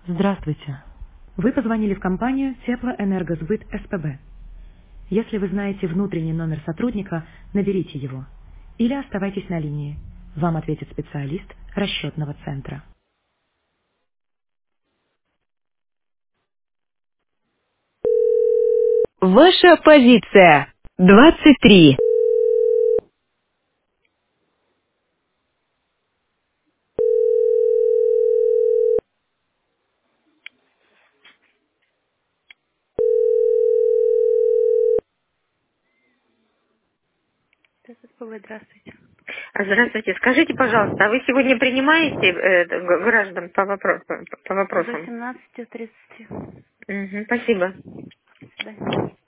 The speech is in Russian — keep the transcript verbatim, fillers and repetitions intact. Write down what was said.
Здравствуйте. Вы позвонили в компанию Теплоэнергосбыт СПБ. Если вы знаете внутренний номер сотрудника, наберите его. Или оставайтесь на линии. Вам ответит специалист расчетного центра. Ваша позиция. двадцать три. Это СПБ, здравствуйте. А, Здравствуйте. Скажите, пожалуйста, а вы сегодня принимаете э, г- граждан по, вопро- по, по До вопросам? семнадцати тридцати. Мгм, спасибо. До свидания.